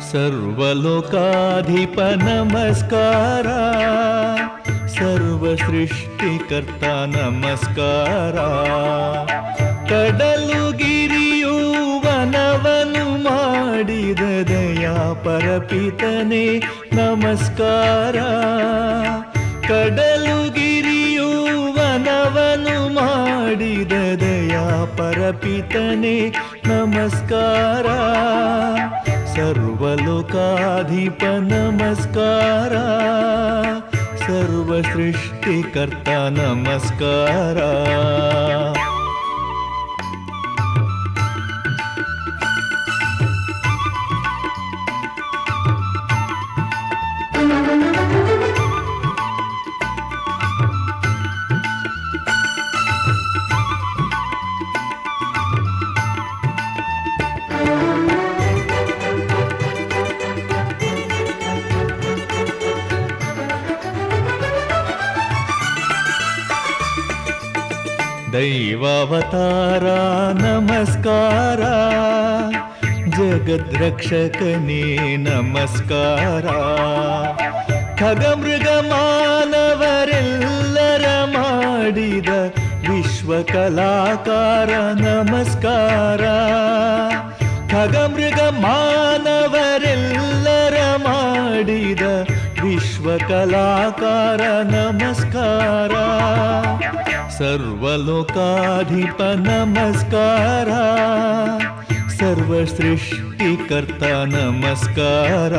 ಸರ್ವಲೋಕಾಧಿಪ ನಮಸ್ಕಾರ, ಸರ್ವಸೃಷ್ಟಿಕರ್ತ ನಮಸ್ಕಾರ. ಕಡಲು ಗಿರಿಯು ವನವನು ಮಾಡಿದ ದಯಾ ಪರಪಿತನೇ ನಮಸ್ಕಾರ. ಕಡಲು ಗಿರಿಯು ವನವನು ಮಾಡಿದ ದಯಾ ಪರಪಿತನೇ ನಮಸ್ಕಾರ. ಸರ್ವಲೋಕಾಧಿಪ ನಮಸ್ಕಾರ, ಸರ್ವಸೃಷ್ಟಿಕರ್ತ ನಮಸ್ಕಾರ. ದೈವಾವತಾರ ನಮಸ್ಕಾರ, ಜಗದ್ರಕ್ಷಕನೇ ನಮಸ್ಕಾರ. ಖಗಮೃಗ ಮಾನವರೆಲ್ಲರ ಮಾಡಿದ ವಿಶ್ವಕಲಾಕಾರ ನಮಸ್ಕಾರ. ಖಗಮೃಗ ಮಾನವರೆಲ್ಲರ ಮಾಡಿದ ವಿಶ್ವಕಲಾಕಾರ ನಮಸ್ಕಾರ. ಸರ್ವಲೋಕಾಧಿಪ ನಮಸ್ಕಾರ, ಸರ್ವಸೃಷ್ಟಿಕರ್ತ ನಮಸ್ಕಾರ.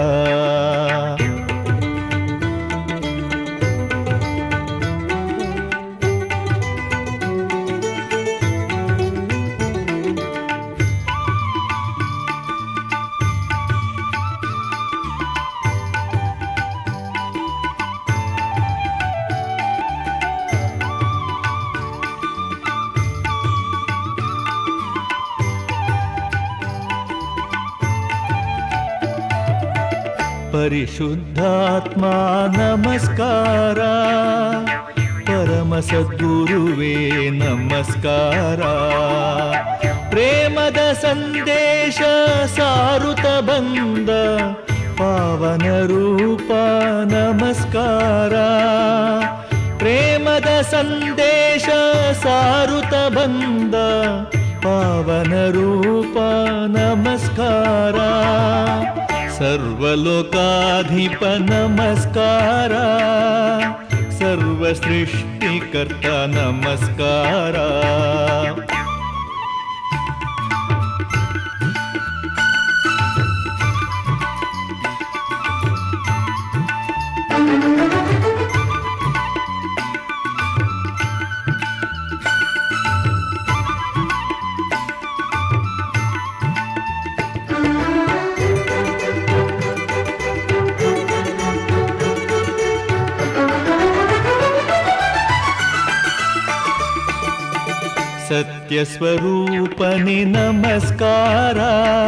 ಪರಿಶುದ್ಧಾತ್ಮ ನಮಸ್ಕಾರ, ಪರಮ ಸದ್ಗುರುವೇ ನಮಸ್ಕಾರ. ಪ್ರೇಮದ ಸಂದೇಶ ಸಾರುತ್ತ ಬಂದ ಪಾವನ ರೂಪ ನಮಸ್ಕಾರ. ಪ್ರೇಮದ ಸಂದೇಶ ಸಾರುತ್ತ ಬಂದ ಪಾವನ ರೂಪ ನಮಸ್ಕಾರ. ಸರ್ವಲೋಕಾಧಿಪ ನಮಸ್ಕಾರ, ಸರ್ವಸೃಷ್ಟಿಕರ್ತ ನಮಸ್ಕಾರ. ಸತ್ಯಸ್ವರೂಪನೇ ನಮಸ್ಕಾರ,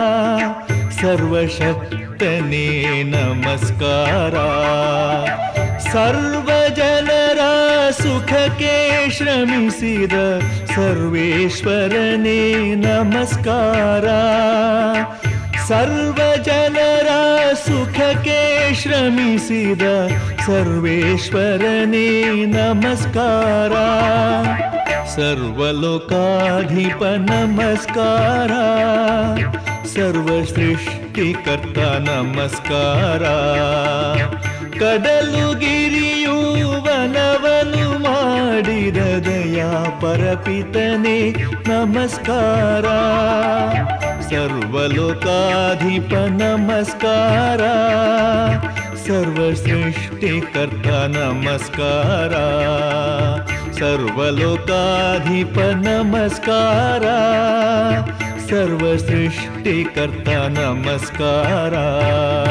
ಸರ್ವಶಕ್ತನೇ ನಮಸ್ಕಾರ. ಸರ್ವಜನರ ಸುಖಕ್ಕೆ ಶ್ರಮಿಸಿದ ಸರ್ವೇಶ್ವರನೇ ನಮಸ್ಕಾರ. ಸರ್ವಜನರ ಸುಖಕ್ಕೆ ಶ್ರಮಿಸಿದ ಸರ್ವೇಶ್ವರನೇ ನಮಸ್ಕಾರ. ಸರ್ವಲೋಕಾಧಿಪ ನಮಸ್ಕಾರ, ಸರ್ವಸೃಷ್ಟಿಕರ್ತ ನಮಸ್ಕಾರ. ಕಡಲು ಗಿರಿಯು ವನವನು ಮಾಡಿದ ದಯಾ ಪರಪಿತನೇ ನಮಸ್ಕಾರ. ಸರ್ವಲೋಕಾಧಿಪ ನಮಸ್ಕಾರ, ಸರ್ವಸೃಷ್ಟಿಕರ್ತ ನಮಸ್ಕಾರ. ಸರ್ವಲೋಕಾಧಿಪ ನಮಸ್ಕಾರ, ಸರ್ವಸೃಷ್ಟಿಕರ್ತ ನಮಸ್ಕಾರ.